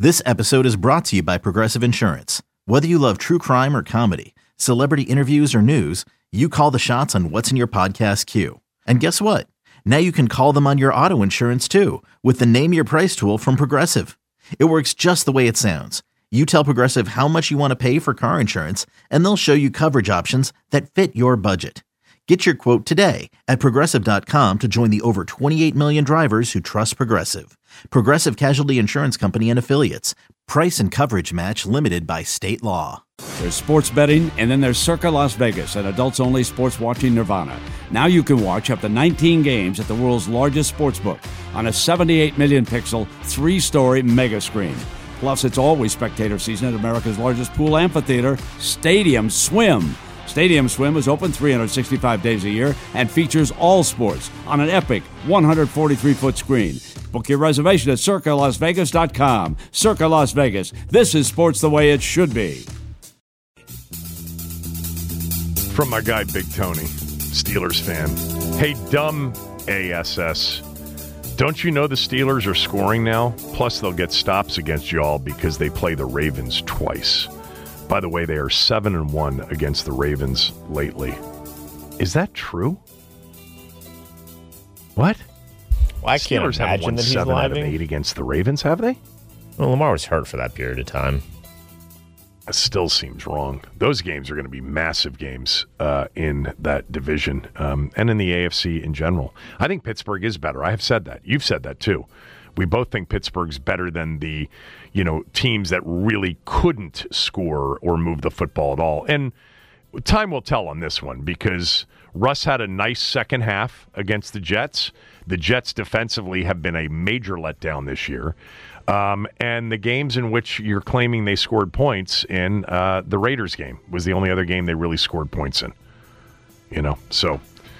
This episode is brought to you by Progressive Insurance. Whether you love true crime or comedy, celebrity interviews or news, you call the shots on what's in your podcast queue. And guess what? Now you can call them on your auto insurance too with the Name Your Price tool from Progressive. It works just the way it sounds. You tell Progressive how much you want to pay for car insurance, and they'll show you coverage options that fit your budget. Get your quote today at Progressive.com to join the over 28 million drivers who trust Progressive. Progressive Casualty Insurance Company and Affiliates. Price and coverage match limited by state law. There's sports betting, and then there's Circa Las Vegas, an adults-only sports watching nirvana. Now you can watch up to 19 games at the world's largest sportsbook on a 78 million pixel, 3-story mega screen. Plus, it's always spectator season at America's largest pool amphitheater, Stadium Swim. Stadium Swim is open 365 days a year and features all sports on an epic 143-foot screen. Book your reservation at CircaLasVegas.com. Circa Las Vegas. This is sports the way it should be. From my guy, Big Tony, Steelers fan. Hey, dumb ASS. Don't you know the Steelers are scoring now? Plus, they'll get stops against y'all because they play the Ravens twice. By the way, they are 7-1 against the Ravens lately. Is that true? What? Well, I can't Steelers haven't imagine won that he's 7 out of lying. 8 against the Ravens, have they? Well, Lamar was hurt for that period of time. That still seems wrong. Those games are going to be massive games in that division and in the AFC in general. I think Pittsburgh is better. I have said that. You've said that too. We both think Pittsburgh's better than the, teams that really couldn't score or move the football at all. And time will tell on this one because Russ had a nice second half against the Jets. The Jets defensively have been a major letdown this year. And the games in which you're claiming they scored points in, the Raiders game was the only other game they really scored points in. So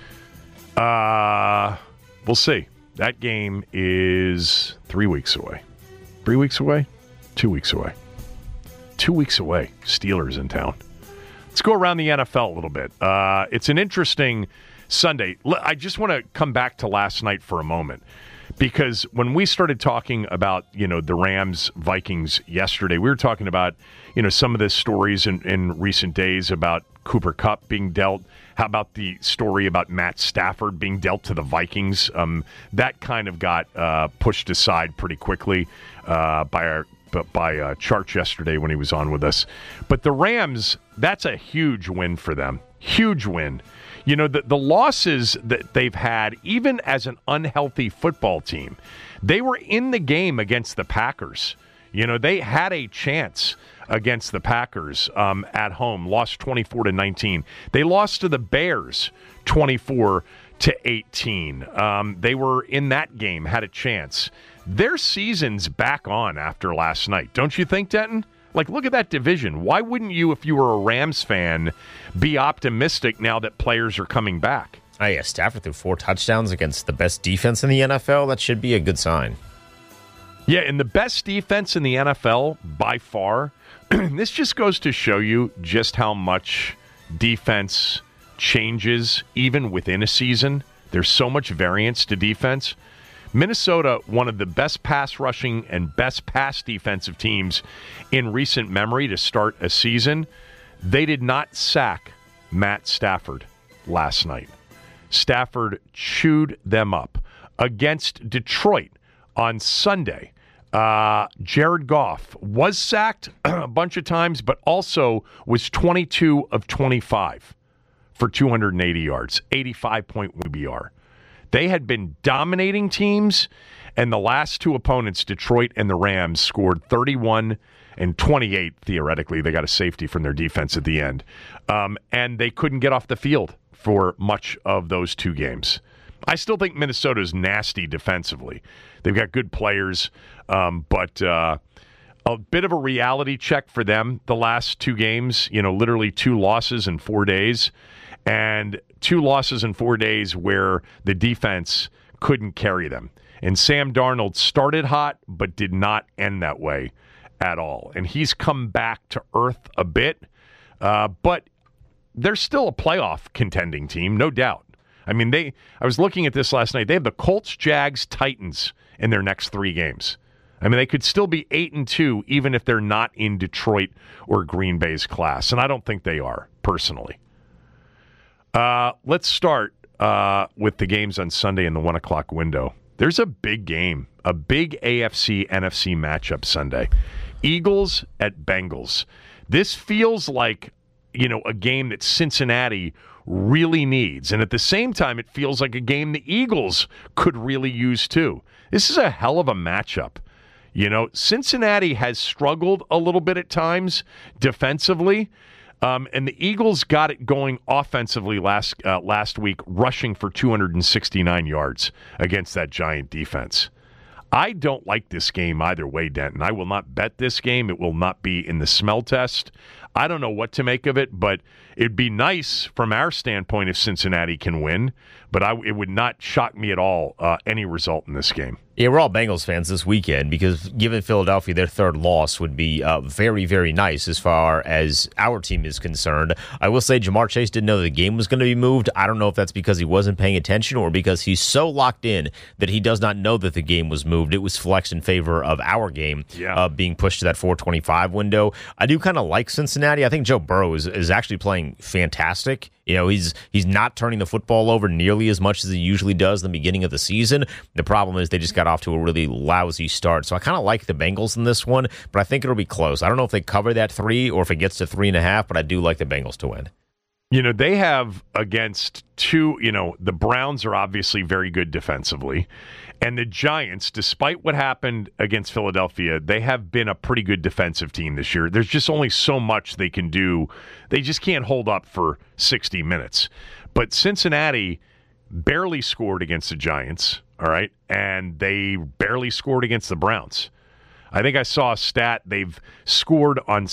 we'll see. That game is 3 weeks away. 3 weeks away? 2 weeks away. 2 weeks away. Steelers in town. Let's go around the NFL a little bit. It's an interesting Sunday. I just want to come back to last night for a moment. Because when we started talking about, the Rams-Vikings yesterday, we were talking about, some of the stories in recent days about Cooper Kupp being dealt. How about the story about Matt Stafford being dealt to the Vikings? That kind of got pushed aside pretty quickly by Charch yesterday when he was on with us. But the Rams, that's a huge win for them. Huge win. The losses that they've had, even as an unhealthy football team, they were in the game against the Packers. They had a chance against the Packers at home, lost 24-19. They lost to the Bears 24-18. They were in that game, had a chance. Their season's back on after last night. Don't you think, Denton? Look at that division. Why wouldn't you, if you were a Rams fan, be optimistic now that players are coming back? Oh, yeah, Stafford threw 4 touchdowns against the best defense in the NFL. That should be a good sign. Yeah, and the best defense in the NFL, by far, this just goes to show you just how much defense changes even within a season. There's so much variance to defense. Minnesota, one of the best pass rushing and best pass defensive teams in recent memory to start a season. They did not sack Matt Stafford last night. Stafford chewed them up. Against Detroit on Sunday, Jared Goff was sacked a bunch of times, but also was 22 of 25 for 280 yards, 85.1 QBR. They had been dominating teams, and the last two opponents, Detroit and the Rams, scored 31 and 28, theoretically. They got a safety from their defense at the end. And they couldn't get off the field for much of those two games. I still think Minnesota's nasty defensively. They've got good players, but a bit of a reality check for them the last two games, literally 2 losses in 4 days. And 2 losses in 4 days where the defense couldn't carry them. And Sam Darnold started hot, but did not end that way at all. And he's come back to earth a bit, but they're still a playoff contending team, no doubt. I mean, I was looking at this last night. They have the Colts, Jags, Titans in their next 3 games. I mean, they could still be 8-2 even if they're not in Detroit or Green Bay's class, and I don't think they are, personally. Let's start with the games on Sunday in the 1 o'clock window. There's a big game, a big AFC-NFC matchup Sunday. Eagles at Bengals. This feels like, a game that Cincinnati really needs. And at the same time, it feels like a game the Eagles could really use too. This is a hell of a matchup. Cincinnati has struggled a little bit at times defensively, and the Eagles got it going offensively last week, rushing for 269 yards against that Giant defense. I don't like this game either way, Denton. I will not bet this game. It will not be in the smell test. I don't know what to make of it, but it'd be nice from our standpoint if Cincinnati can win, but it would not shock me at all any result in this game. Yeah, we're all Bengals fans this weekend because given Philadelphia, their third loss would be very, very nice as far as our team is concerned. I will say Jamar Chase didn't know the game was going to be moved. I don't know if that's because he wasn't paying attention or because he's so locked in that he does not know that the game was moved. It was flexed in favor of our game being pushed to that 425 window. I do kind of like Cincinnati. I think Joe Burrow is actually playing fantastic. He's not turning the football over nearly as much as he usually does in the beginning of the season. The problem is they just got off to a really lousy start. So I kind of like the Bengals in this one, but I think it'll be close. I don't know if they cover that 3 or if it gets to 3.5, but I do like the Bengals to win. They have against two, the Browns are obviously very good defensively. And the Giants, despite what happened against Philadelphia, they have been a pretty good defensive team this year. There's just only so much they can do. They just can't hold up for 60 minutes. But Cincinnati barely scored against the Giants, all right? And they barely scored against the Browns. I think I saw a stat. They've scored on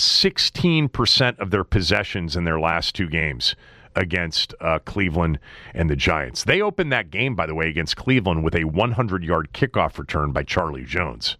16% of their possessions in their last 2 games against Cleveland and the Giants. They opened that game, by the way, against Cleveland with a 100-yard kickoff return by Charlie Jones.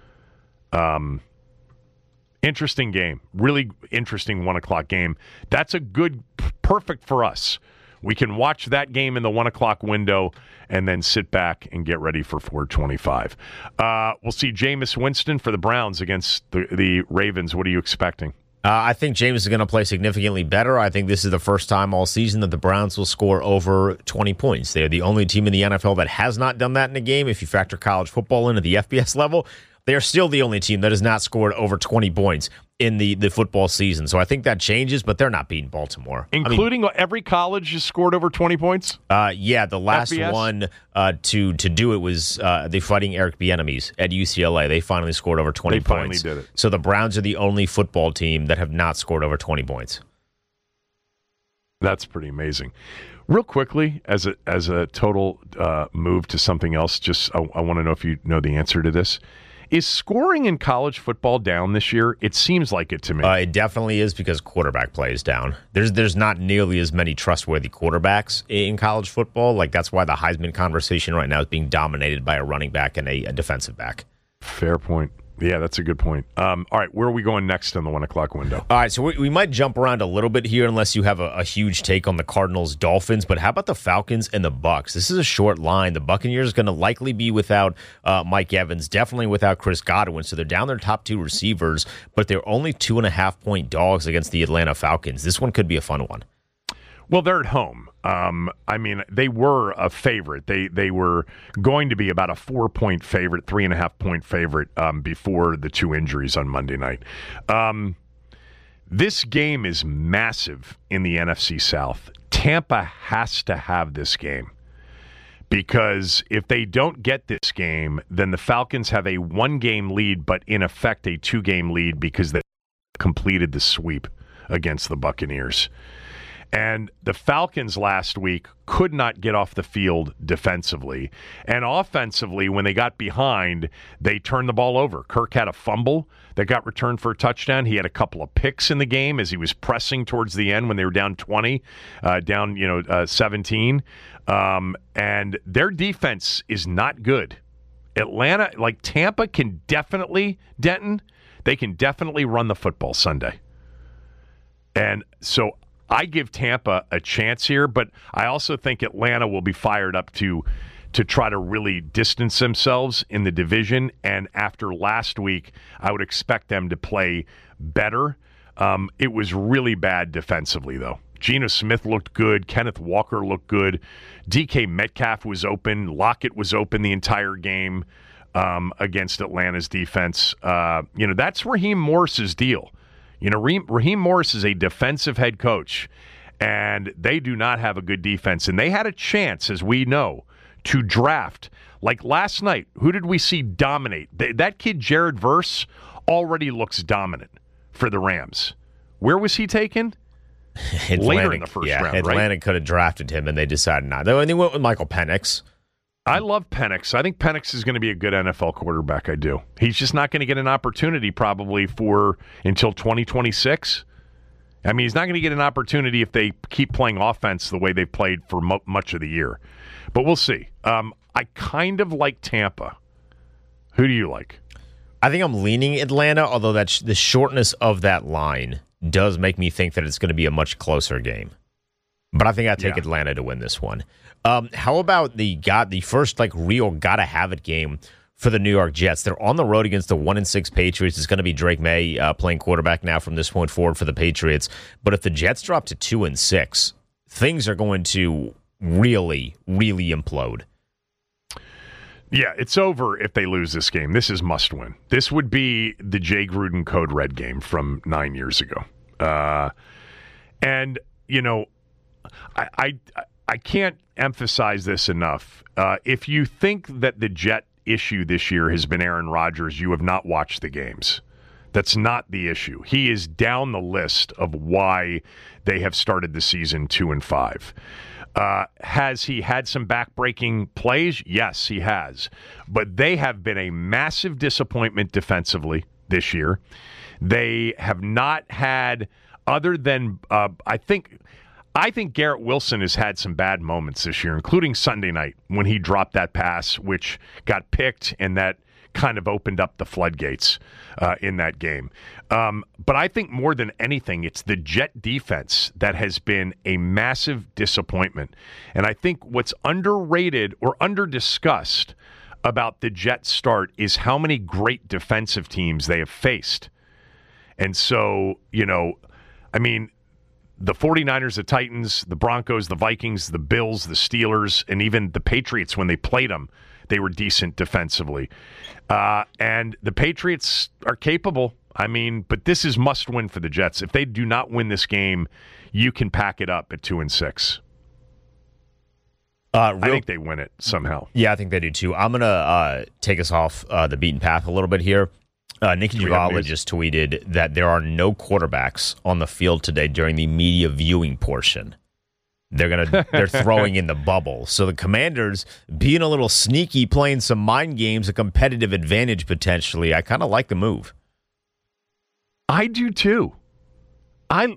Interesting game. Really interesting 1 o'clock game. That's a good, perfect for us. We can watch that game in the 1 o'clock window and then sit back and get ready for 425. We'll see Jameis Winston for the Browns against the Ravens. What are you expecting? I think Jameis is going to play significantly better. I think this is the first time all season that the Browns will score over 20 points. They're the only team in the NFL that has not done that in a game. If you factor college football into the FBS level, they are still the only team that has not scored over 20 points in the football season. So I think that changes, but they're not beating Baltimore. Including every college has scored over 20 points? Yeah, the last FBS? One to do it was the Fighting Eric Bieniemys at UCLA. They finally scored over 20 points. They finally did it. So the Browns are the only football team that have not scored over 20 points. That's pretty amazing. Real quickly, as a total move to something else, I want to know if you know the answer to this. Is scoring in college football down this year? It seems like it to me. It definitely is because quarterback play is down. There's not nearly as many trustworthy quarterbacks in college football. Like that's why the Heisman conversation right now is being dominated by a running back and a defensive back. Fair point. Yeah, that's a good point. All right, where are we going next in the 1 o'clock window? All right, so we might jump around a little bit here unless you have a huge take on the Cardinals-Dolphins, but how about the Falcons and the Bucs? This is a short line. The Buccaneers are going to likely be without Mike Evans, definitely without Chris Godwin, so they're down their top 2 receivers, but they're only 2.5-point dogs against the Atlanta Falcons. This one could be a fun one. Well, they're at home. They were a favorite. They were going to be about a 4-point favorite, 3.5-point favorite before the 2 injuries on Monday night. This game is massive in the NFC South. Tampa has to have this game because if they don't get this game, then the Falcons have a 1-game lead, but in effect a 2-game lead because they completed the sweep against the Buccaneers. And the Falcons last week could not get off the field defensively. And offensively, when they got behind, they turned the ball over. Kirk had a fumble that got returned for a touchdown. He had a couple of picks in the game as he was pressing towards the end when they were down 20, 17. And their defense is not good. Atlanta, like Tampa, can definitely, Denton, they can definitely run the football Sunday. And so I give Tampa a chance here, but I also think Atlanta will be fired up to to try to really distance themselves in the division. And after last week, I would expect them to play better. It was really bad defensively, though. Geno Smith looked good. Kenneth Walker looked good. DK Metcalf was open. Lockett was open the entire game against Atlanta's defense. That's Raheem Morris's deal. Raheem Morris is a defensive head coach, and they do not have a good defense. And they had a chance, as we know, to draft. Like last night, who did we see dominate? That kid, Jared Verse, already looks dominant for the Rams. Where was he taken? Later in the first round, Atlanta right? could have drafted him, and they decided not. They went with Michael Penix. I love Penix. I think Penix is going to be a good NFL quarterback. I do. He's just not going to get an opportunity probably until 2026. I mean, he's not going to get an opportunity if they keep playing offense the way they've played for much of the year. But we'll see. I kind of like Tampa. Who do you like? I think I'm leaning Atlanta, although the shortness of that line does make me think that it's going to be a much closer game. But I think I take Atlanta to win this one. How about the first real gotta have it game for the New York Jets? They're on the road against the 1-6 Patriots. It's going to be Drake May playing quarterback now from this point forward for the Patriots. But if the Jets drop to 2-6, things are going to really, really implode. Yeah, it's over if they lose this game. This is must win. This would be the Jay Gruden Code Red game from 9 years ago. And I can't emphasize this enough. If you think that the Jet issue this year has been Aaron Rodgers, you have not watched the games. That's not the issue. He is down the list of why they have started the season 2-5. Has he had some back-breaking plays? Yes, he has. But they have been a massive disappointment defensively this year. They have not had, other than I think Garrett Wilson has had some bad moments this year, including Sunday night when he dropped that pass, which got picked, and that kind of opened up the floodgates in that game. But I think more than anything, it's the Jet defense that has been a massive disappointment. And I think what's underrated or under-discussed about the Jet start is how many great defensive teams they have faced. And so, the 49ers, the Titans, the Broncos, the Vikings, the Bills, the Steelers, and even the Patriots, when they played them, they were decent defensively. And the Patriots are capable. But this is must win for the Jets. If they do not win this game, you can pack it up at 2-6. I think they win it somehow. Yeah, I think they do too. I'm going to take us off the beaten path a little bit here. Nikki Javala just tweeted that there are no quarterbacks on the field today during the media viewing portion. They're throwing in the bubble. So the Commanders being a little sneaky, playing some mind games, a competitive advantage potentially. I kind of like the move. I do too. I'm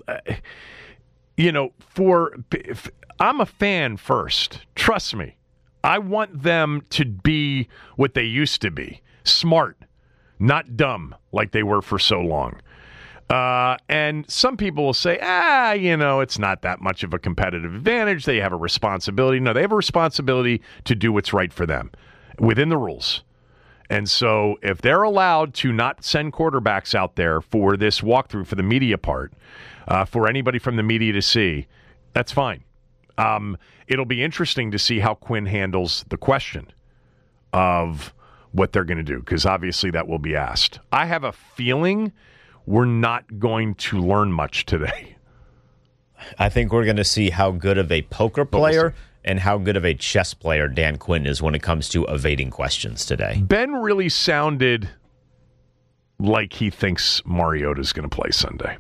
a fan first. Trust me. I want them to be what they used to be. Smart, not dumb like they were for so long. And some people will say, it's not that much of a competitive advantage. They have a responsibility. No, they have a responsibility to do what's right for them within the rules. And so if they're allowed to not send quarterbacks out there for this walkthrough for the media part, for anybody from the media to see, that's fine. It'll be interesting to see how Quinn handles the question of what they're going to do, because obviously that will be asked. I have a feeling we're not going to learn much today. I think we're going to see how good of a poker player and how good of a chess player Dan Quinn is when it comes to evading questions today. Ben really sounded like he thinks Mariota's going to play Sunday.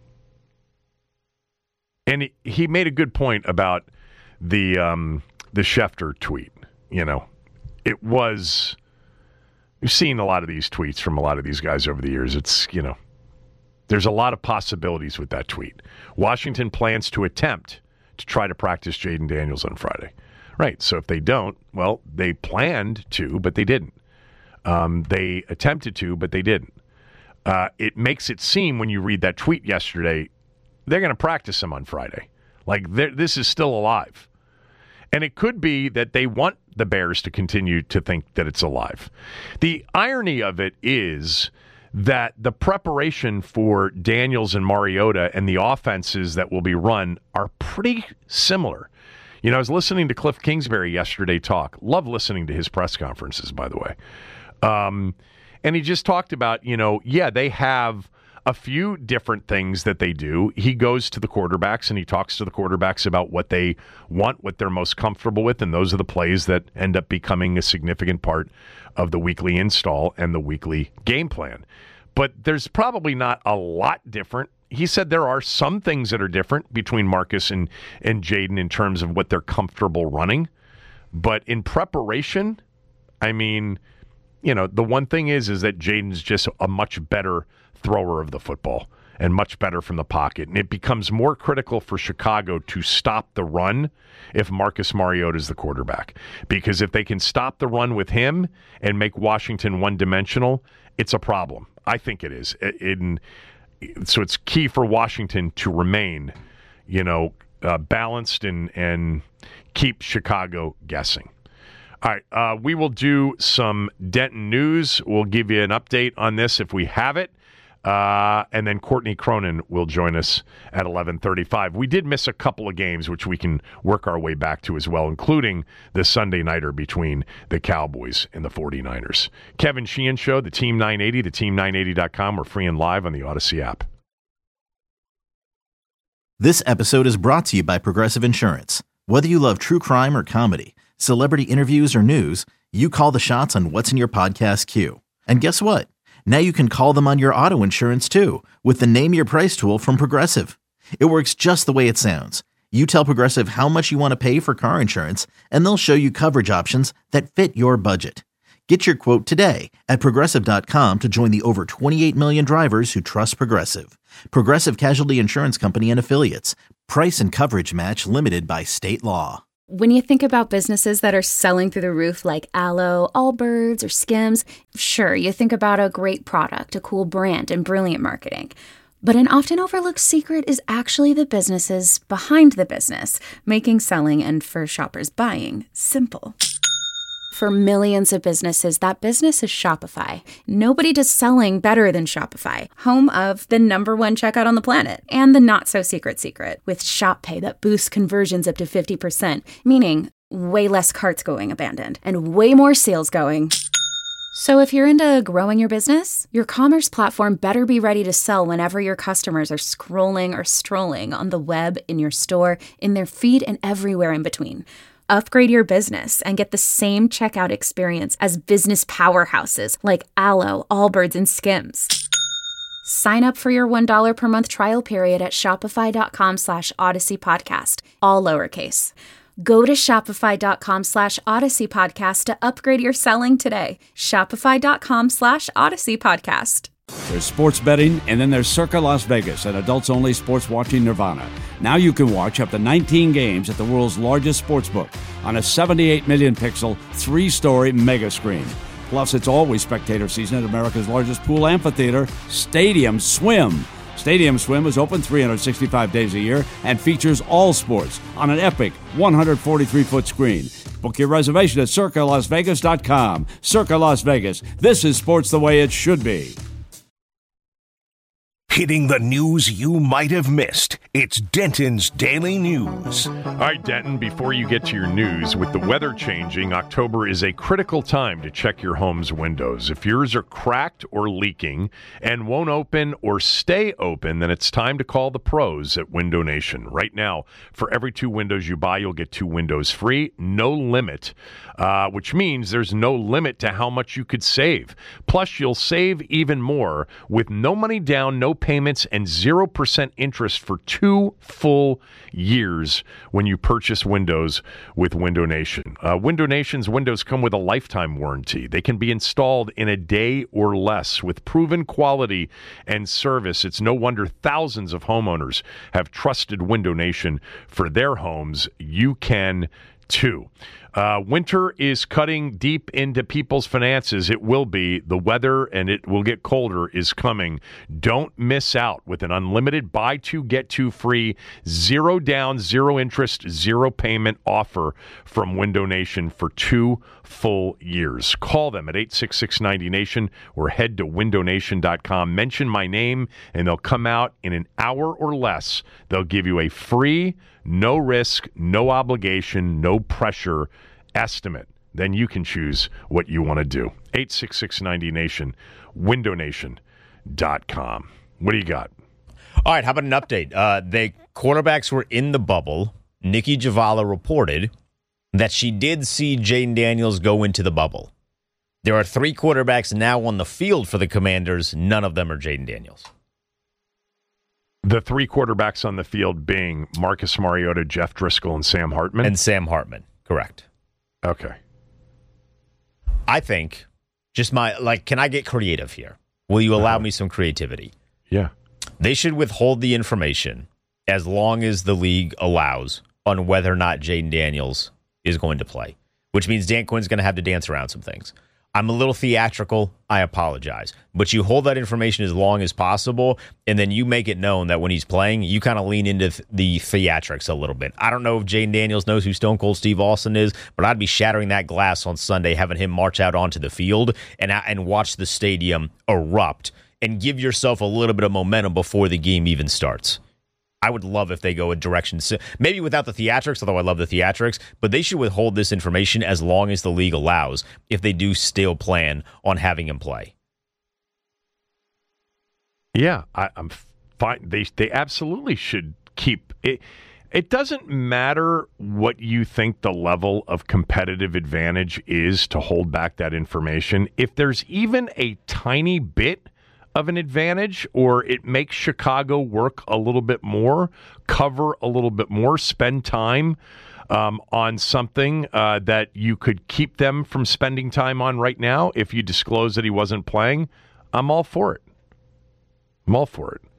And he made a good point about the Schefter tweet. It was... We've seen a lot of these tweets from a lot of these guys over the years. It's, there's a lot of possibilities with that tweet. Washington plans to attempt to try to practice Jaden Daniels on Friday. Right, so if they don't, well, they planned to, but they didn't. They attempted to, but they didn't. It makes it seem, when you read that tweet yesterday, they're going to practice him on Friday. Like, this is still alive. And it could be that they want the Bears to continue to think that it's alive. The irony of it is that the preparation for Daniels and Mariota and the offenses that will be run are pretty similar. You know, I was listening to Cliff Kingsbury yesterday talk. Love listening to his press conferences, by the way. And he just talked about, they have a few different things that they do. He goes to the quarterbacks and he talks to the quarterbacks about what they want, what they're most comfortable with, and those are the plays that end up becoming a significant part of the weekly install and the weekly game plan. But there's probably not a lot different. He said there are some things that are different between Marcus and Jaden in terms of what they're comfortable running. But in preparation, I mean, the one thing is that Jaden's just a much better thrower of the football and much better from the pocket. And it becomes more critical for Chicago to stop the run if Marcus Mariota is the quarterback. Because if they can stop the run with him and make Washington one-dimensional, it's a problem. I think it is. So it's key for Washington to remain, balanced and keep Chicago guessing. All right, we will do some Denton news. We'll give you an update on this if we have it. And then Courtney Cronin will join us at 11:35. We did miss a couple of games, which we can work our way back to as well, including the Sunday nighter between the Cowboys and the 49ers. Kevin Sheehan Show, the Team 980, theteam980.com. We're free and live on the Odyssey app. This episode is brought to you by Progressive Insurance. Whether you love true crime or comedy, celebrity interviews or news, you call the shots on what's in your podcast queue. And guess what? Now you can call them on your auto insurance too with the Name Your Price tool from Progressive. It works just the way it sounds. You tell Progressive how much you want to pay for car insurance, and they'll show you coverage options that fit your budget. Get your quote today at Progressive.com to join the over 28 million drivers who trust Progressive. Progressive Casualty Insurance Company and Affiliates. Price and coverage match limited by state law. When you think about businesses that are selling through the roof like Aloe, Allbirds, or Skims, sure, you think about a great product, a cool brand, and brilliant marketing. But an often overlooked secret is actually the businesses behind the business, making selling and for shoppers buying simple. For millions of businesses, that business is Shopify. Nobody does selling better than Shopify, home of the #1 checkout on the planet and the not-so-secret secret with Shop Pay that boosts conversions up to 50%, meaning way less carts going abandoned and way more sales going. So if you're into growing your business, your commerce platform better be ready to sell whenever your customers are scrolling or strolling on the web, in your store, in their feed, and everywhere in between. Upgrade your business and get the same checkout experience as business powerhouses like Aloe, Allbirds, and Skims. Sign up for your $1 per month trial period at shopify.com/Odyssey Podcast, all lowercase. Go to shopify.com/Odyssey Podcast to upgrade your selling today. Shopify.com/Odyssey Podcast. There's sports betting, and then there's Circa Las Vegas, an adults-only sports watching nirvana. Now you can watch up to 19 games at the world's largest sportsbook on a 78 million pixel, 3-story mega screen. Plus, it's always spectator season at America's largest pool amphitheater, Stadium Swim. Stadium Swim is open 365 days a year and features all sports on an epic 143-foot screen. Book your reservation at CircaLasVegas.com. Circa Las Vegas. This is sports the way it should be. Hitting the news you might have missed. It's Denton's Daily News. All right, Denton, before you get to your news, with the weather changing, October is a critical time to check your home's windows. If yours are cracked or leaking and won't open or stay open, then it's time to call the pros at Window Nation. Right now, for every 2 windows you buy, you'll get 2 windows free, no limit, which means there's no limit to how much you could save. Plus, you'll save even more with no money down, no payments, and 0% interest for 2 full years when you purchase windows with Window Nation. Window Nation's windows come with a lifetime warranty. They can be installed in a day or less with proven quality and service. It's no wonder thousands of homeowners have trusted Window Nation for their homes. You can too. Winter is cutting deep into people's finances. It will be. The weather, and it will get colder, is coming. Don't miss out with an unlimited buy two, get two free, 0 down, 0 interest, 0 payment offer from Window Nation for 2 full years. Call them at 866-90-NATION or head to windownation.com. Mention my name, and they'll come out in an hour or less. They'll give you a free, no risk, no obligation, no pressure estimate. Then you can choose what you want to do. 866-90-NATION, windownation.com. What do you got? All right, how about an update? The quarterbacks were in the bubble. Nikki Javala reported that she did see Jayden Daniels go into the bubble. There are 3 quarterbacks now on the field for the Commanders. None of them are Jayden Daniels. The 3 quarterbacks on the field being Marcus Mariota, Jeff Driscoll, and Sam Hartman? And Sam Hartman, correct. Okay. I think, can I get creative here? Will you allow me some creativity? Yeah. They should withhold the information as long as the league allows on whether or not Jayden Daniels is going to play, which means Dan Quinn's going to have to dance around some things. I'm a little theatrical. I apologize. But you hold that information as long as possible, and then you make it known that when he's playing, you kind of lean into the theatrics a little bit. I don't know if Jayden Daniels knows who Stone Cold Steve Austin is, but I'd be shattering that glass on Sunday, having him march out onto the field and watch the stadium erupt and give yourself a little bit of momentum before the game even starts. I would love if they go a direction, maybe without the theatrics, although I love the theatrics, but they should withhold this information as long as the league allows if they do still plan on having him play. Yeah, I'm fine. They absolutely should keep it. It doesn't matter what you think the level of competitive advantage is to hold back that information. If there's even a tiny bit of an advantage, or it makes Chicago work a little bit more, cover a little bit more, spend time on something that you could keep them from spending time on right now if you disclose that he wasn't playing, I'm all for it. I'm all for it.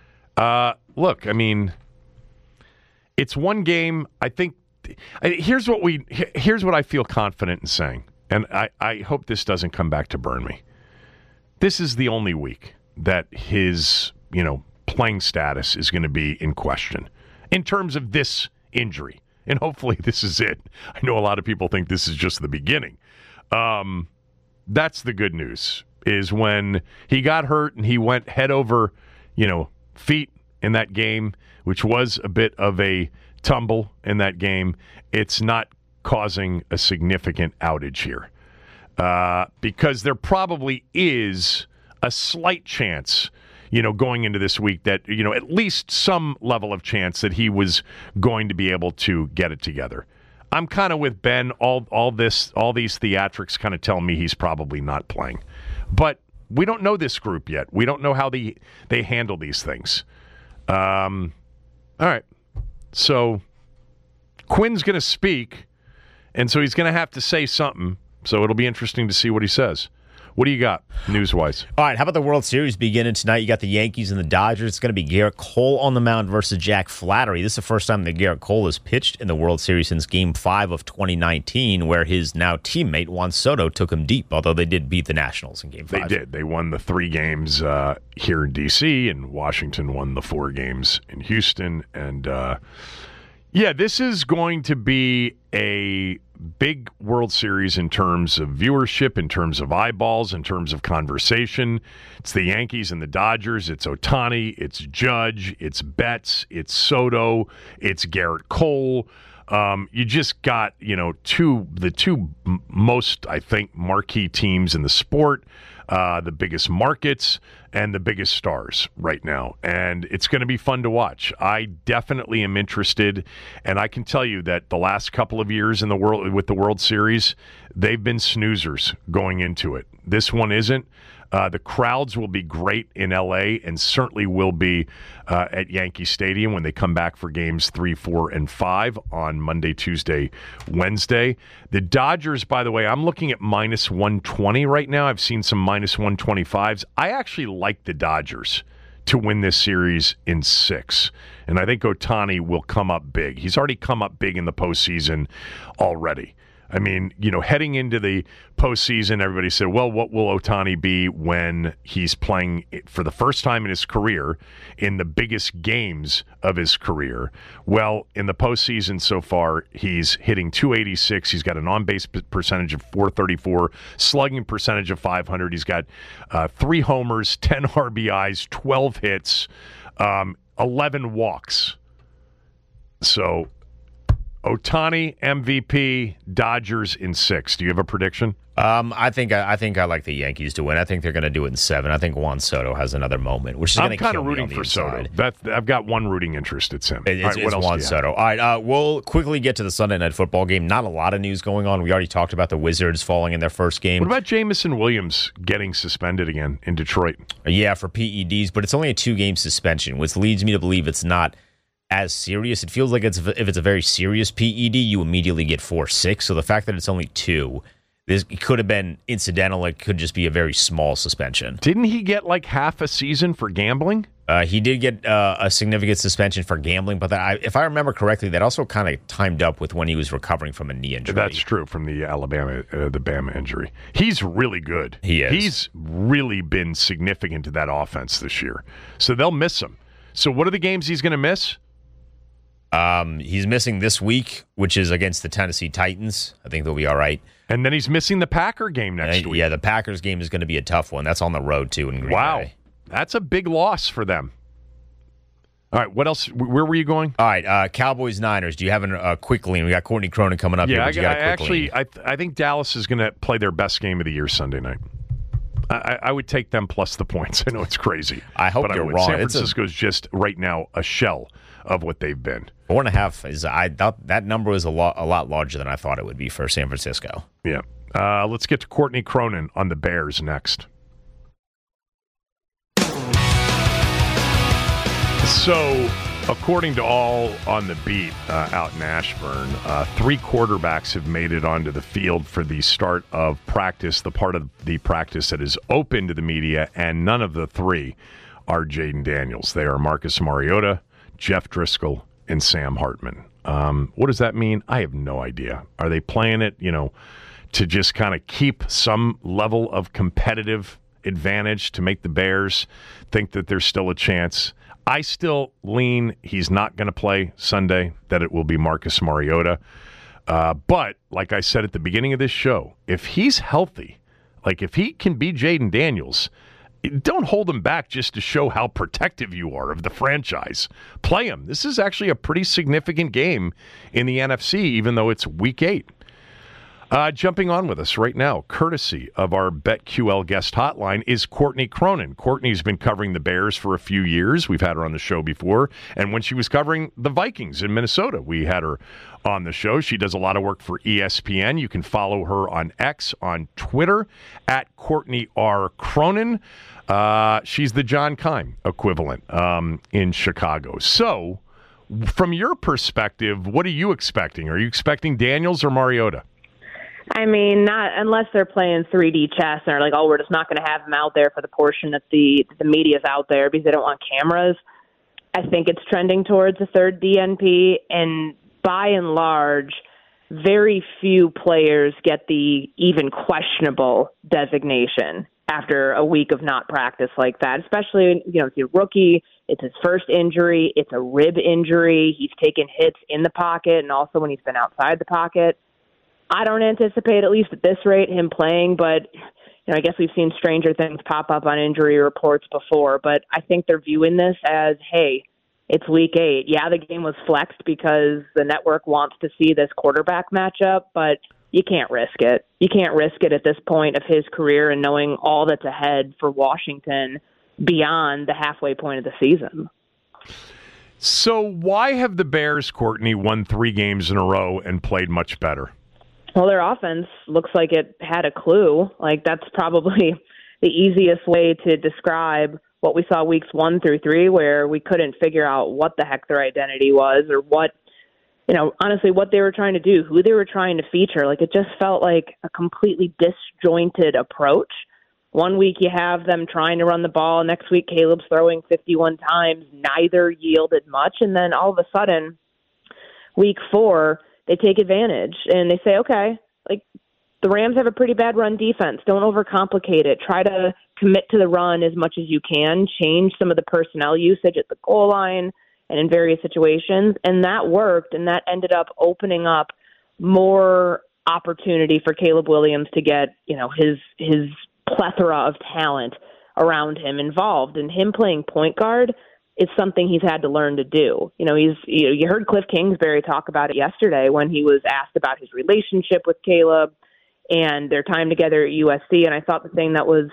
Look, I mean, it's one game. I think here's what I feel confident in saying, and I hope this doesn't come back to burn me. This is the only week that his, playing status is going to be in question in terms of this injury. And hopefully this is it. I know a lot of people think this is just the beginning. That's the good news, is when he got hurt and he went head over, feet in that game, which was a bit of a tumble in that game, it's not causing a significant outage here. Because there probably is a slight chance, going into this week that, at least some level of chance that he was going to be able to get it together. I'm kind of with Ben. All these theatrics kind of tell me he's probably not playing. But we don't know this group yet. We don't know how they handle these things. All right. So Quinn's going to speak, and so he's going to have to say something. So it'll be interesting to see what he says. What do you got, news-wise? All right, how about the World Series beginning tonight? You got the Yankees and the Dodgers. It's going to be Garrett Cole on the mound versus Jack Flaherty. This is the first time that Garrett Cole has pitched in the World Series since Game 5 of 2019, where his now teammate Juan Soto took him deep, although they did beat the Nationals in Game 5. They did. They won the 3 games here in D.C., and Washington won the 4 games in Houston. And, this is going to be a big World Series in terms of viewership, in terms of eyeballs, in terms of conversation. It's the Yankees and the Dodgers. It's Ohtani. It's Judge. It's Betts. It's Soto. It's Garrett Cole. You just got, the two most, I think, marquee teams in the sport, the biggest markets, and the biggest stars right now. And it's going to be fun to watch. I definitely am interested, and I can tell you that the last couple of years in the world with the World Series, they've been snoozers going into it. This one isn't. The crowds will be great in L.A. and certainly will be at Yankee Stadium when they come back for games 3, 4, and 5 on Monday, Tuesday, Wednesday. The Dodgers, by the way, I'm looking at minus 120 right now. I've seen some minus 125s. I actually like the Dodgers to win this series in 6. And I think Ohtani will come up big. He's already come up big in the postseason already. I mean, heading into the postseason, everybody said, well, what will Ohtani be when he's playing for the first time in his career in the biggest games of his career? Well, in the postseason so far, he's hitting .286. He's got an on-base percentage of .434, slugging percentage of .500. He's got 3 homers, 10 RBIs, 12 hits, 11 walks. So Ohtani, MVP, Dodgers in 6. Do you have a prediction? I think I like the Yankees to win. I think they're going to do it in 7. I think Juan Soto has another moment, which is going to kill me on the inside. I'm kind of rooting for Soto. I've got one rooting interest. It's him. It's Juan Soto. All right, we'll quickly get to the Sunday Night Football game. Not a lot of news going on. We already talked about the Wizards falling in their first game. What about Jamison Williams getting suspended again in Detroit? Yeah, for PEDs, but it's only a 2-game suspension, which leads me to believe it's not as serious. It feels like if it's a very serious PED, you immediately get 4-6. So the fact that it's only 2, it could have been incidental. It could just be a very small suspension. Didn't he get like half a season for gambling? He did get a significant suspension for gambling, but if I remember correctly, that also kind of timed up with when he was recovering from a knee injury. That's true, from the Bama injury. He's really good. He is. He's really been significant to that offense this year. So they'll miss him. So what are the games he's going to miss? He's missing this week, which is against the Tennessee Titans. I think they'll be all right. And then he's missing the Packer game next week. Yeah, the Packers game is going to be a tough one. That's on the road, too, in Green Bay. That's a big loss for them. All right, what else? Where were you going? All right, Cowboys-Niners. Do you have a quick lean? We got Courtney Cronin coming up here. I think Dallas is going to play their best game of the year Sunday night. I would take them plus the points. I know it's crazy. I hope you're wrong. San Francisco's just right now a shell of what they've been. 4.5 is. I thought that number was a lot larger than I thought it would be for San Francisco. Yeah. Let's get to Courtney Cronin on the Bears next. So, according to All on the Beat out in Ashburn, 3 quarterbacks have made it onto the field for the start of practice, the part of the practice that is open to the media, and none of the 3 are Jaden Daniels. They are Marcus Mariota, Jeff Driscoll, and Sam Hartman. What does that mean? I have no idea. Are they playing it, to just kind of keep some level of competitive advantage to make the Bears think that there's still a chance? I still lean he's not going to play Sunday, that it will be Marcus Mariota. But, like I said at the beginning of this show, if he's healthy, like if he can be Jaden Daniels, don't hold him back just to show how protective you are of the franchise. Play him. This is actually a pretty significant game in the NFC, even though it's Week 8. Jumping on with us right now, courtesy of our BetQL guest hotline, is Courtney Cronin. Courtney's been covering the Bears for a few years. We've had her on the show before. And when she was covering the Vikings in Minnesota, we had her on the show. She does a lot of work for ESPN. You can follow her on X, on Twitter, at Courtney R. Cronin. She's the John Keim equivalent in Chicago. So, from your perspective, what are you expecting? Are you expecting Daniels or Mariota? I mean, not unless they're playing 3D chess and are like, oh, we're just not going to have them out there for the portion that the media's out there because they don't want cameras. I think it's trending towards a third DNP, and by and large, very few players get the even questionable designation after a week of not practice like that, especially, if you're a rookie, it's his first injury, it's a rib injury, he's taken hits in the pocket and also when he's been outside the pocket. I don't anticipate, at least at this rate, him playing, but I guess we've seen stranger things pop up on injury reports before, but I think they're viewing this as, hey, it's Week 8. Yeah, the game was flexed because the network wants to see this quarterback matchup, but you can't risk it. You can't risk it at this point of his career and knowing all that's ahead for Washington beyond the halfway point of the season. So why have the Bears, Courtney, won 3 games in a row and played much better? Well, their offense looks like it had a clue. Like, that's probably the easiest way to describe what we saw weeks 1 through 3, where we couldn't figure out what the heck their identity was or what, honestly, what they were trying to do, who they were trying to feature. Like, it just felt like a completely disjointed approach. One week you have them trying to run the ball. Next week, Caleb's throwing 51 times. Neither yielded much. And then all of a sudden, week 4, they take advantage and they say, okay, like, the Rams have a pretty bad run defense. Don't overcomplicate it. Try to commit to the run as much as you can. Change some of the personnel usage at the goal line and in various situations. And that worked, and that ended up opening up more opportunity for Caleb Williams to get, his plethora of talent around him involved. And him playing point guard is something he's had to learn to do. You heard Cliff Kingsbury talk about it yesterday when he was asked about his relationship with Caleb and their time together at USC. And I thought the thing that was,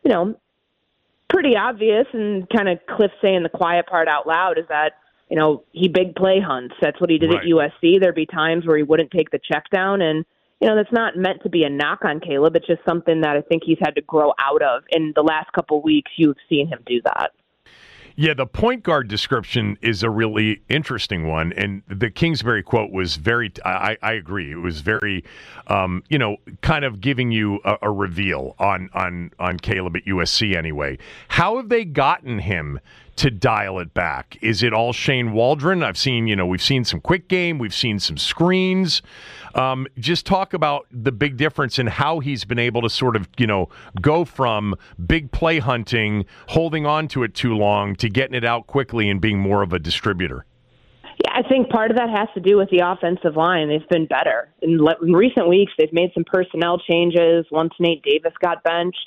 pretty obvious and kind of Cliff saying the quiet part out loud is that, he big play hunts. That's what he did at USC. There'd be times where he wouldn't take the check down. And, that's not meant to be a knock on Caleb. It's just something that I think he's had to grow out of. In the last couple of weeks, you've seen him do that. Yeah, the point guard description is a really interesting one, and the Kingsbury quote was I agree. It was very, kind of giving you a reveal on Caleb at USC anyway. How have they gotten him to dial it back? Is it all Shane Waldron? We've seen some quick game. We've seen some screens. Just talk about the big difference in how he's been able to sort of, go from big play hunting, holding on to it too long, to getting it out quickly and being more of a distributor. Yeah, I think part of that has to do with the offensive line. They've been better. In recent weeks, they've made some personnel changes once Nate Davis got benched,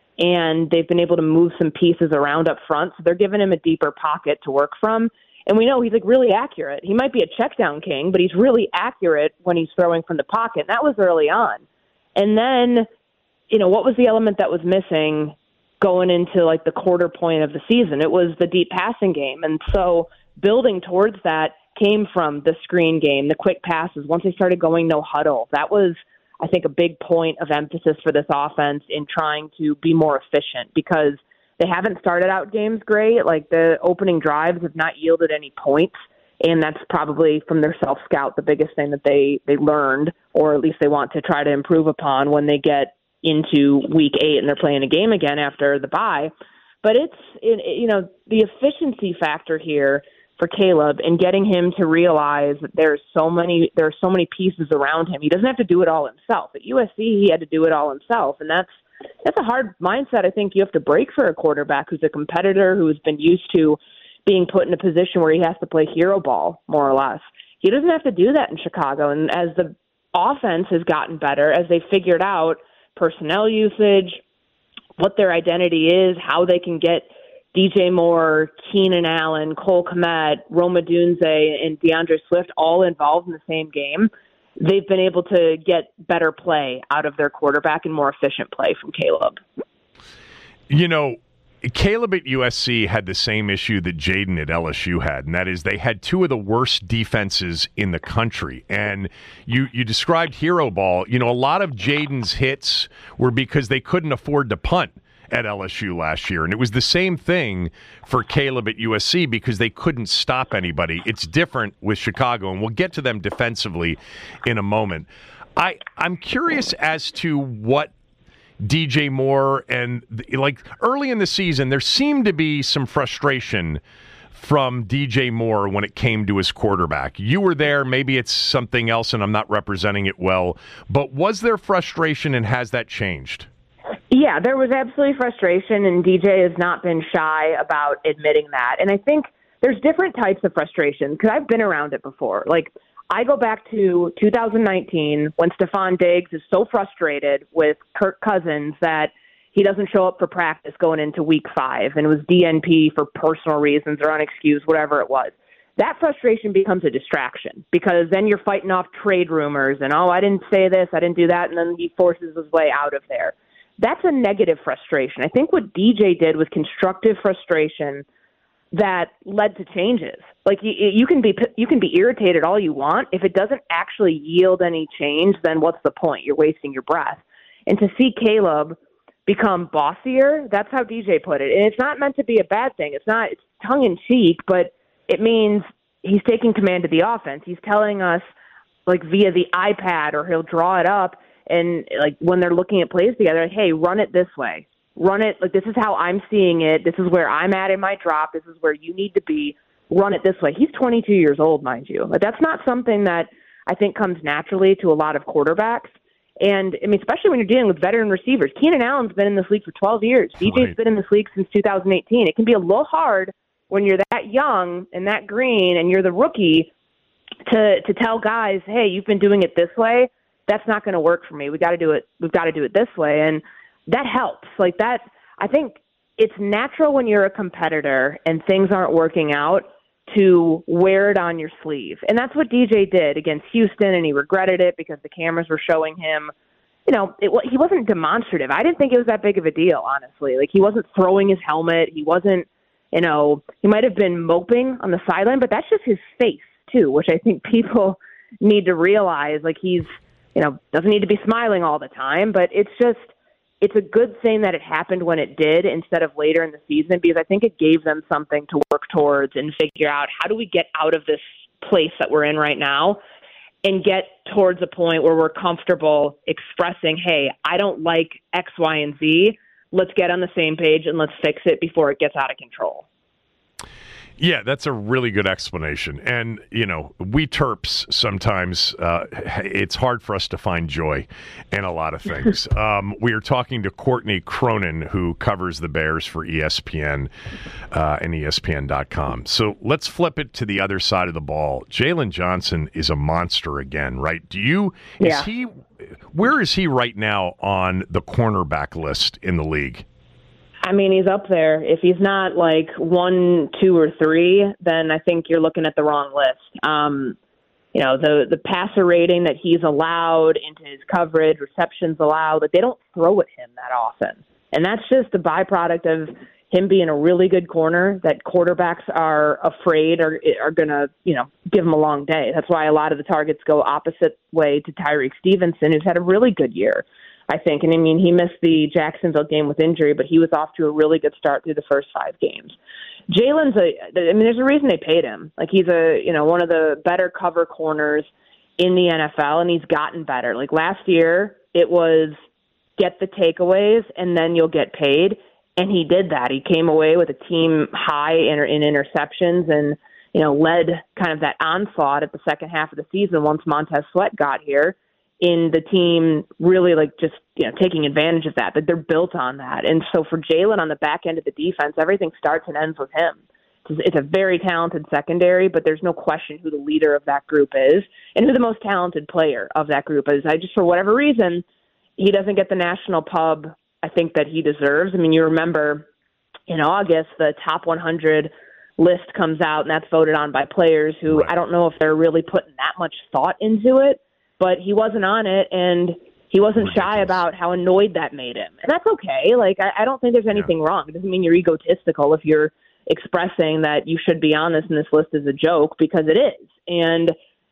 and they've been able to move some pieces around up front. So they're giving him a deeper pocket to work from. And we know he's really accurate. He might be a check down king, but he's really accurate when he's throwing from the pocket. And that was early on. And then, what was the element that was missing going into the quarter point of the season? It was the deep passing game. And so building towards that came from the screen game, the quick passes. Once they started going no huddle, that was, I think, a big point of emphasis for this offense in trying to be more efficient, because they haven't started out games great. The opening drives have not yielded any points, and that's probably from their self-scout the biggest thing that they learned, or at least they want to try to improve upon when they get into week 8 and they're playing a game again after the bye. But it's, the efficiency factor here for Caleb and getting him to realize that there are so many pieces around him. He doesn't have to do it all himself. At USC, he had to do it all himself, and that's a hard mindset I think you have to break for a quarterback who's a competitor, who's been used to being put in a position where he has to play hero ball, more or less. He doesn't have to do that in Chicago. And as the offense has gotten better, as they figured out personnel usage, what their identity is, how they can get DJ Moore, Keenan Allen, Cole Kmet, Rome Odunze, and DeAndre Swift all involved in the same game, they've been able to get better play out of their quarterback and more efficient play from Caleb. Caleb at USC had the same issue that Jaden at LSU had, and that is they had two of the worst defenses in the country. And you described hero ball. A lot of Jaden's hits were because they couldn't afford to punt at LSU last year. And it was the same thing for Caleb at USC because they couldn't stop anybody. It's different with Chicago, and we'll get to them defensively in a moment. I'm curious as to what DJ Moore and early in the season, there seemed to be some frustration from DJ Moore when it came to his quarterback. You were there. Maybe it's something else and I'm not representing it well, but was there frustration, and has that changed? Yeah, there was absolutely frustration, and DJ has not been shy about admitting that. And I think there's different types of frustration because I've been around it before. I go back to 2019 when Stephon Diggs is so frustrated with Kirk Cousins that he doesn't show up for practice going into week 5, and it was DNP for personal reasons or unexcused, whatever it was. That frustration becomes a distraction because then you're fighting off trade rumors and, I didn't say this, I didn't do that, and then he forces his way out of there. That's a negative frustration. I think what DJ did was constructive frustration that led to changes. You can be irritated all you want. If it doesn't actually yield any change, then what's the point? You're wasting your breath. And to see Caleb become bossier, that's how DJ put it. And it's not meant to be a bad thing. It's tongue in cheek, but it means he's taking command of the offense. He's telling us via the iPad, or he'll draw it up. And when they're looking at plays together, hey, run it this way. Run it. This is how I'm seeing it. This is where I'm at in my drop. This is where you need to be. Run it this way. He's 22 years old, mind you. But that's not something that I think comes naturally to a lot of quarterbacks. And, I mean, especially when you're dealing with veteran receivers. Keenan Allen's been in this league for 12 years. DJ's been in this league since 2018. It can be a little hard when you're that young and that green and you're the rookie to tell guys, hey, you've been doing it this way. That's not going to work for me. We've got to do it this way. And that helps. Like that, I think it's natural when you're a competitor and things aren't working out to wear it on your sleeve. And that's what DJ did against Houston, and he regretted it because the cameras were showing him, he wasn't demonstrative. I didn't think it was that big of a deal, honestly. Like, he wasn't throwing his helmet. He wasn't, he might have been moping on the sideline, but that's just his face, too, which I think people need to realize. Like, he's, doesn't need to be smiling all the time, but it's a good thing that it happened when it did instead of later in the season, because I think it gave them something to work towards and figure out, how do we get out of this place that we're in right now and get towards a point where we're comfortable expressing, hey, I don't like X, Y, and Z. Let's get on the same page and let's fix it before it gets out of control. Yeah, that's a really good explanation. And, we Terps sometimes, it's hard for us to find joy in a lot of things. We are talking to Courtney Cronin, who covers the Bears for ESPN and ESPN.com. So let's flip it to the other side of the ball. Jalen Johnson is a monster again, right? Where is he right now on the cornerback list in the league? I mean, he's up there. If he's not like 1, 2, or 3, then I think you're looking at the wrong list. The passer rating that he's allowed into his coverage, receptions allowed, but they don't throw at him that often. And that's just a byproduct of him being a really good corner that quarterbacks are afraid are going to, give him a long day. That's why a lot of the targets go opposite way to Tyreek Stevenson, who's had a really good year, I think. And I mean, he missed the Jacksonville game with injury, but he was off to a really good start through the first 5 games. Jalen's there's a reason they paid him. Like, he's one of the better cover corners in the NFL, and he's gotten better. Like, last year, it was get the takeaways and then you'll get paid. And he did that. He came away with a team high in interceptions and, led kind of that onslaught at the second half of the season once Montez Sweat got here, in the team really taking advantage of that. But they're built on that. And so for Jalen on the back end of the defense, everything starts and ends with him. It's a very talented secondary, but there's no question who the leader of that group is and who the most talented player of that group is. For whatever reason, he doesn't get the national pub I think that he deserves. I mean, you remember in August, the top 100 list comes out, and that's voted on by players who I don't know if they're really putting that much thought into it, but he wasn't on it, and he wasn't shy about how annoyed that made him. And that's okay. Like, I don't think there's anything wrong. It doesn't mean you're egotistical if you're expressing that you should be on this and this list is a joke, because it is. And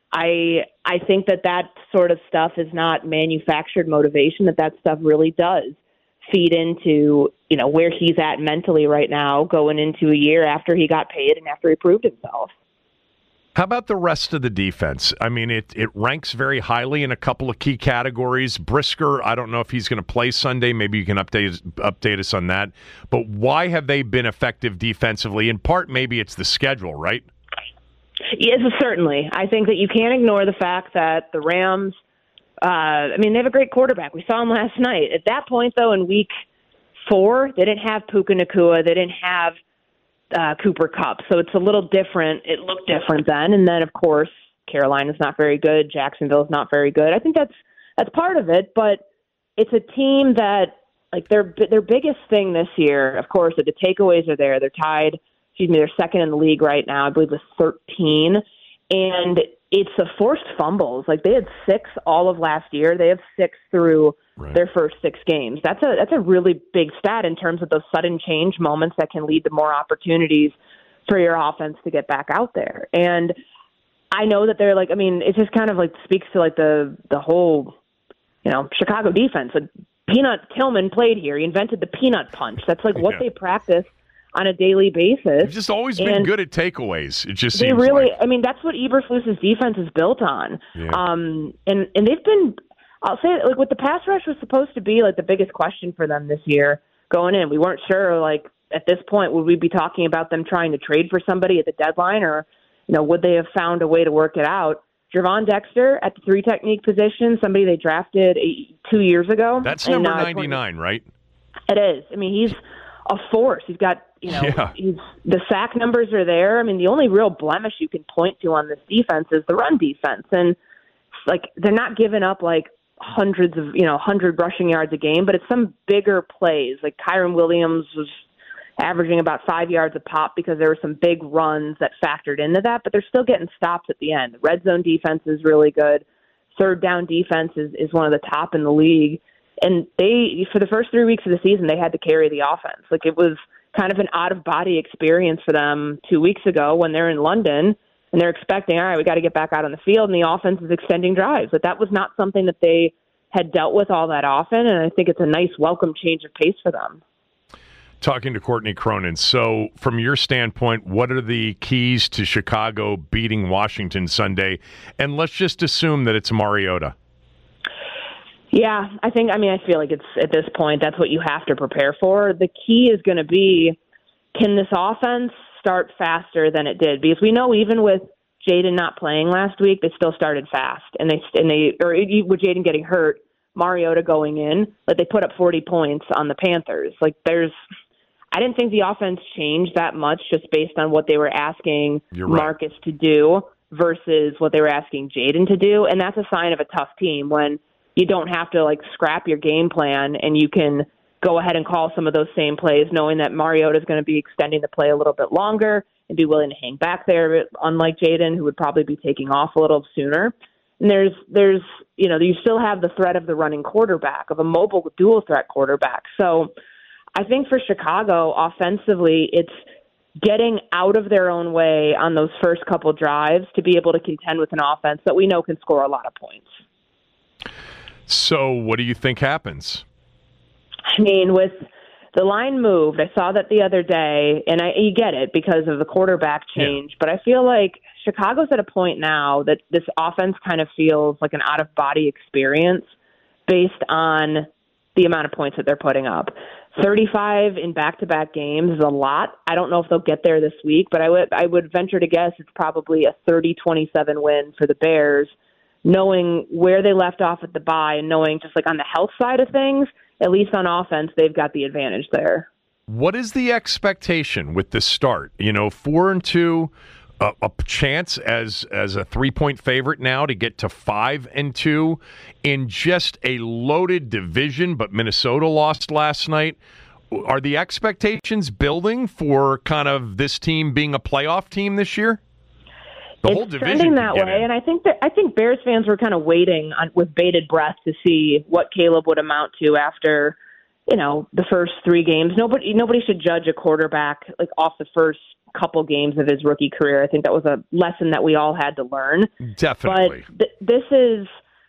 I think that sort of stuff is not manufactured motivation, that stuff really does feed into, where he's at mentally right now going into a year after he got paid and after he proved himself. How about the rest of the defense? I mean, it ranks very highly in a couple of key categories. Brisker, I don't know if he's going to play Sunday. Maybe you can update us on that. But why have they been effective defensively? In part, maybe it's the schedule, right? Yes, certainly. I think that you can't ignore the fact that the Rams, they have a great quarterback. We saw him last night. At that point, though, in week 4, they didn't have Puka Nacua. They didn't have Cooper Kupp. So it's a little different. It looked different then. And then, of course, Carolina's not very good. Jacksonville's not very good. I think that's part of it. But it's a team that, like, their biggest thing this year, of course, the takeaways are there. They're tied. They're second in the league right now. I believe with 13. And it's the forced fumbles. Like, they had 6 all of last year. They have 6 through their first 6 games. That's a really big stat in terms of those sudden change moments that can lead to more opportunities for your offense to get back out there. And I know that they're it just kind of speaks to the whole, Chicago defense. Like, Peanut Tillman played here. He invented the peanut punch. That's what they practice on a daily basis. They've just always been good at takeaways. It just seems that's what Eberflus's defense is built on. Yeah. And they've been, I'll say, what the pass rush was supposed to be the biggest question for them this year going in. We weren't sure, at this point, would we be talking about them trying to trade for somebody at the deadline, or, would they have found a way to work it out? Gervon Dexter at the 3 technique position, somebody they drafted 2 years ago. That's number 99, right? It is. I mean, he's a force. He's got, the sack numbers are there. I mean, the only real blemish you can point to on this defense is the run defense. And, they're not giving up, 100 rushing yards a game, but it's some bigger plays. Like Kyren Williams was averaging about 5 yards a pop because there were some big runs that factored into that, but they're still getting stops at the end. The red zone defense is really good. Third down defense is one of the top in the league. And for the first 3 weeks of the season, they had to carry the offense. It was kind of an out-of-body experience for them 2 weeks ago when they're in London, and they're expecting, all right, we got to get back out on the field, and the offense is extending drives. But that was not something that they had dealt with all that often, and I think it's a nice welcome change of pace for them. Talking to Courtney Cronin. So from your standpoint, what are the keys to Chicago beating Washington Sunday? And let's just assume that it's Mariota. Yeah, I feel like it's at this point, that's what you have to prepare for. The key is going to be, can this offense start faster than it did? Because we know even with Jaden not playing last week, they still started fast. And with Jaden getting hurt, Mariota going in, they put up 40 points on the Panthers. I didn't think the offense changed that much just based on what they were asking Marcus to do versus what they were asking Jaden to do. And that's a sign of a tough team when you don't have to scrap your game plan and you can go ahead and call some of those same plays knowing that Mariota is going to be extending the play a little bit longer and be willing to hang back there, unlike Jaden, who would probably be taking off a little sooner. And there's you still have the threat of the running quarterback, of a mobile dual threat quarterback. So I think for Chicago, offensively, it's getting out of their own way on those first couple drives to be able to contend with an offense that we know can score a lot of points. So what do you think happens? With the line moved, I saw that the other day, and you get it because of the quarterback change, but I feel like Chicago's at a point now that this offense kind of feels like an out-of-body experience based on the amount of points that they're putting up. 35 in back-to-back games is a lot. I don't know if they'll get there this week, but I would venture to guess it's probably a 30-27 win for the Bears, knowing where they left off at the bye and knowing just on the health side of things, at least on offense, they've got the advantage there. What is the expectation with this start? 4-2, a chance as a 3-point favorite now to get to 5-2 in just a loaded division, but Minnesota lost last night. Are the expectations building for kind of this team being a playoff team this year? It's trending that way, and I think Bears fans were kind of waiting with bated breath to see what Caleb would amount to after, the first 3 games. Nobody should judge a quarterback off the first couple games of his rookie career. I think that was a lesson that we all had to learn. Definitely. But this is,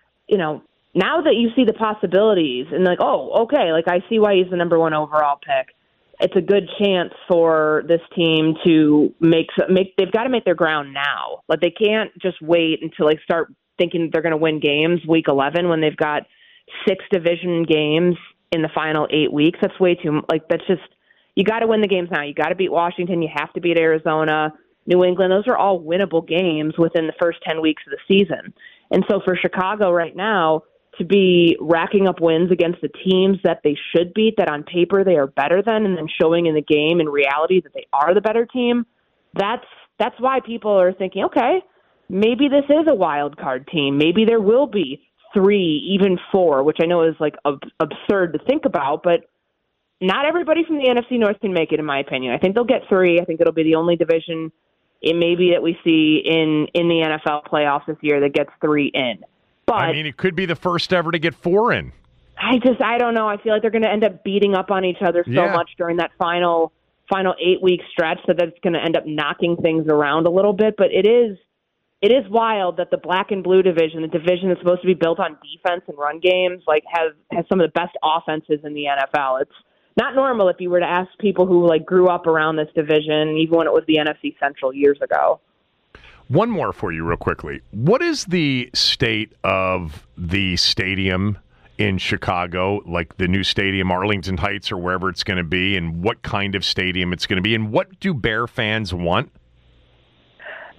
now that you see the possibilities and I see why he's the number 1 overall pick. It's a good chance for this team to they've got to make their ground now. they can't just wait until they start thinking they're going to win games week 11 when they've got 6 division games in the final 8 weeks. That's way too, that's just, you got to win the games now. You got to beat Washington. You have to beat Arizona, New England. Those are all winnable games within the first 10 weeks of the season. And so for Chicago right now, to be racking up wins against the teams that they should beat, that on paper they are better than, and then showing in the game in reality that they are the better team, that's why people are thinking, okay, maybe this is a wild card team. Maybe there will be 3, even 4, which I know is absurd to think about, but not everybody from the NFC North can make it, in my opinion. I think they'll get 3. I think it'll be the only division it may be that we see in the NFL playoffs this year that gets 3 in. But it could be the first ever to get 4 in. I don't know. I feel like they're going to end up beating up on each other so much during that final 8-week stretch that it's going to end up knocking things around a little bit. But it is wild that the black and blue division, the division that's supposed to be built on defense and run games, has some of the best offenses in the NFL. It's not normal if you were to ask people who grew up around this division, even when it was the NFC Central years ago. One more for you real quickly. What is the state of the stadium in Chicago, the new stadium, Arlington Heights or wherever it's going to be, and what kind of stadium it's going to be, and what do Bear fans want?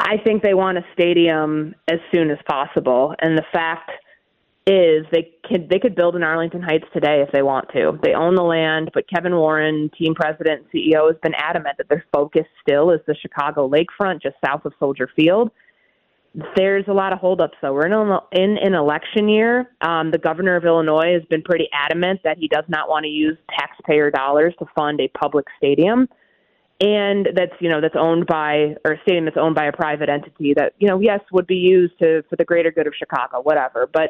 I think they want a stadium as soon as possible, and the fact is they could build in Arlington Heights today if they want to. They own the land, but Kevin Warren, team president and CEO, has been adamant that their focus still is the Chicago lakefront just south of Soldier Field. There's a lot of holdups, though. We're in an election year. The governor of Illinois has been pretty adamant that he does not want to use taxpayer dollars to fund a public stadium, and that's owned by, or a stadium that's owned by a private entity that, yes, would be used for the greater good of Chicago, whatever. But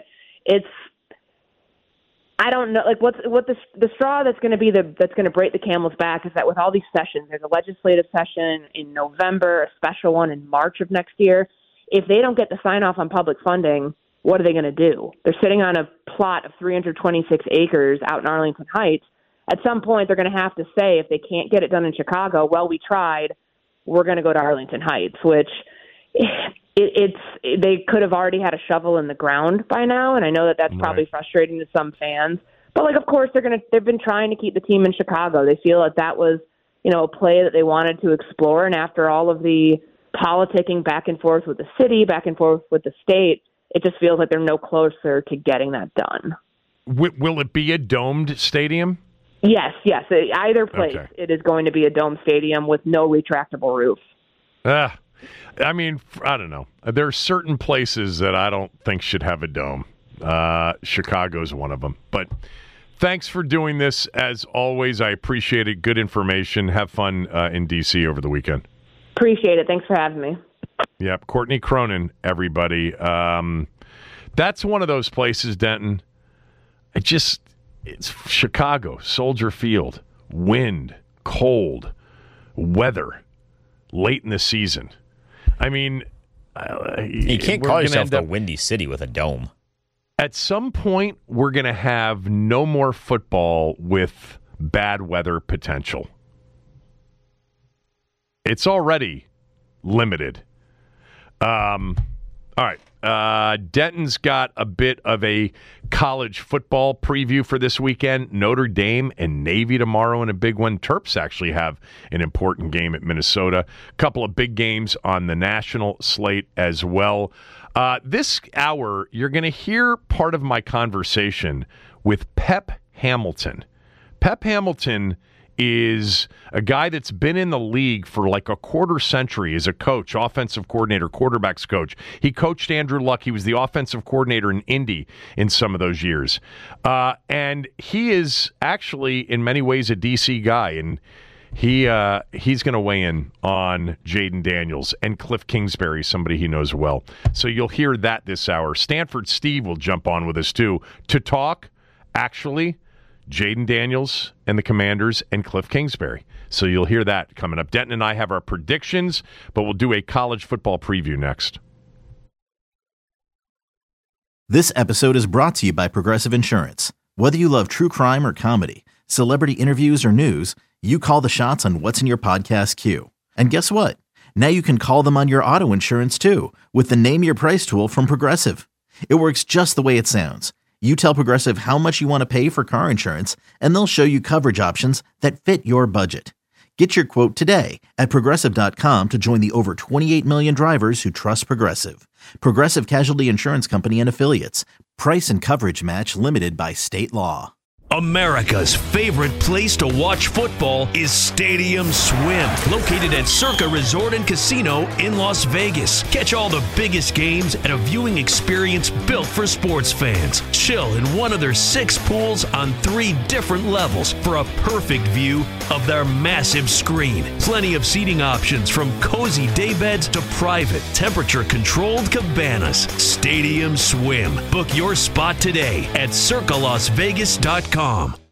I don't know, like what the straw that's going to break the camel's back is that with all these sessions, there's a legislative session in November, a special one in March of next year. If they don't get the sign off on public funding, what are they going to do? They're sitting on a plot of 326 acres out in Arlington Heights. At some point, they're going to have to say, if they can't get it done in Chicago, well, we tried, we're going to go to Arlington Heights, which they could have already had a shovel in the ground by now, and I know that's probably frustrating to some fans. But of course, they've been trying to keep the team in Chicago. They feel that was, a play that they wanted to explore, and after all of the politicking back and forth with the city, back and forth with the state, it just feels like they're no closer to getting that done. Will it be a domed stadium? Yes. Either place, okay. It is going to be a dome stadium with no retractable roof. I mean, I don't know. There are certain places that I don't think should have a dome. Chicago's one of them. But thanks for doing this. As always, I appreciate it. Good information. Have fun in D.C. over the weekend. Appreciate it. Thanks for having me. Yep. Courtney Cronin, everybody. That's one of those places, Denton. It's Chicago, Soldier Field, wind, cold, weather, late in the season. I mean, you can't call yourself the Windy City with a dome. At some point, we're going to have no more football with bad weather potential. It's already limited. All right. Denton's got a bit of a college football preview for this weekend. Notre Dame and Navy tomorrow in a big one. Terps actually have an important game at Minnesota. A couple of big games on the national slate as well. This hour, you're going to hear part of my conversation with Pep Hamilton. Pep Hamilton is a guy that's been in the league for like a quarter century as a coach, offensive coordinator, quarterbacks coach. He coached Andrew Luck. He was the offensive coordinator in Indy in some of those years. And he is actually, in many ways, a D.C. guy. And he's going to weigh in on Jayden Daniels and Cliff Kingsbury, somebody he knows well. So you'll hear that this hour. Stanford Steve will jump on with us, too, to talk, actually, Jayden Daniels and the Commanders and Cliff Kingsbury. So you'll hear that coming up. Denton and I have our predictions, but we'll do a college football preview next. This episode is brought to you by Progressive Insurance. Whether you love true crime or comedy, celebrity interviews or news, you call the shots on what's in your podcast queue. And guess what? Now you can call them on your auto insurance too with the Name Your Price tool from Progressive. It works just the way it sounds. You tell Progressive how much you want to pay for car insurance, and they'll show you coverage options that fit your budget. Get your quote today at Progressive.com to join the over 28 million drivers who trust Progressive. Progressive Casualty Insurance Company and Affiliates. Price and coverage match limited by state law. America's favorite place to watch football is Stadium Swim, located at Circa Resort and Casino in Las Vegas. Catch all the biggest games at a viewing experience built for sports fans. Chill in one of their 6 pools on 3 different levels for a perfect view of their massive screen. Plenty of seating options from cozy daybeds to private, temperature-controlled cabanas. Stadium Swim. Book your spot today at circalasvegas.com.